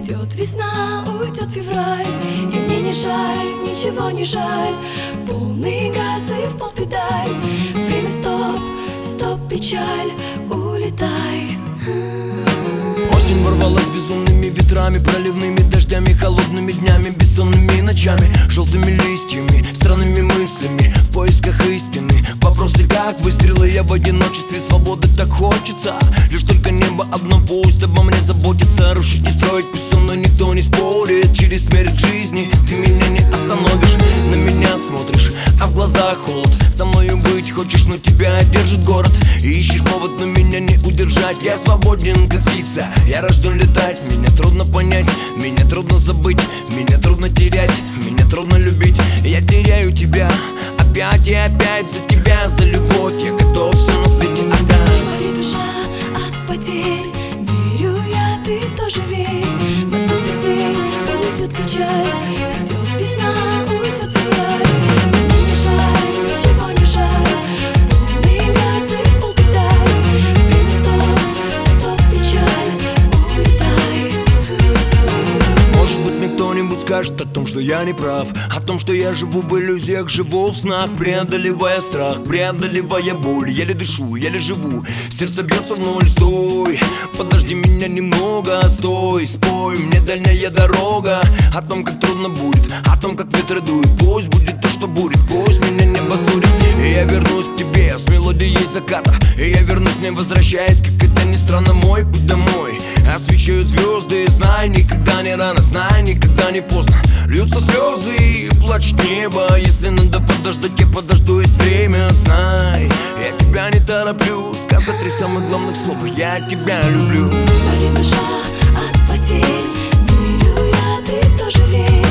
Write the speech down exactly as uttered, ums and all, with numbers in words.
Придет весна, уйдет февраль, и мне не жаль, ничего не жаль. Полный газ и в пол педаль. Время стоп, стоп, печаль, улетай. Осень ворвалась безумными ветрами, проливными дождями, холодными днями, бессонными ночами, желтыми листьями, странными мыслями, в поисках истины. Вопросы как выстрелы, я в одиночестве, свободы так хочется. Лишь только небо одно пусть обо мне заботится. Рушить не строить, пусть со мной никто не спорит. Через смерть жизни ты меня не остановишь. На меня смотришь, а в глазах холод. Со мною быть хочешь, но тебя держит город. И ищешь повод, но меня не удержать. Я свободен, как птица, я рожден летать. Меня трудно понять, меня трудно забыть, меня трудно терять, меня трудно любить. Я теряю тебя опять и опять. За тебя, за любовь я готов все на свете отдать. Болит душа от потерь, верю я, ты тоже верь. Наступит день, уйдет печаль. Придет весна, уйдет февраль. Мне не жаль, ничего не жаль. Полный газ и в пол педаль. Время стоп, стоп, печаль, улетай. Может быть, мне кто-нибудь скажет о том, что я не прав, о том, что я живу в иллюзиях, живу в снах, преодолевая страх, преодолевая боль. Еле дышу, еле живу, сердце бьется в ноль. Стой, подожди меня немного, стой, спой мне дальняя дорога. О том, как трудно будет, о том, как ветры дуют. Пусть будет то, что будет, пусть меня небо сурит. И я вернусь к тебе с мелодией заката. И я вернусь, не возвращаясь, как это ни странно, мой путь домой. Освещают звезды, знай, никогда не рано, знай, никогда не поздно. Льются слезы и плачет небо. Если надо подождать, я подожду, есть время, знай. Я тебя не тороплю, сказать три самых главных слов: я тебя люблю. Болит душа от потерь, верю я, ты тоже верь.